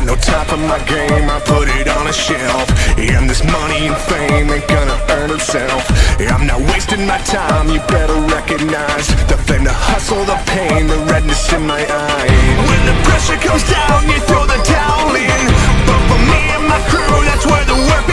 got no time for my game, I put it on a shelf. And this money and fame ain't gonna earn itself. I'm not wasting my time, you better recognize the flame, the hustle, the pain, the redness in my eye. When the pressure comes down, you throw the towel in. But for me and my crew, that's where the work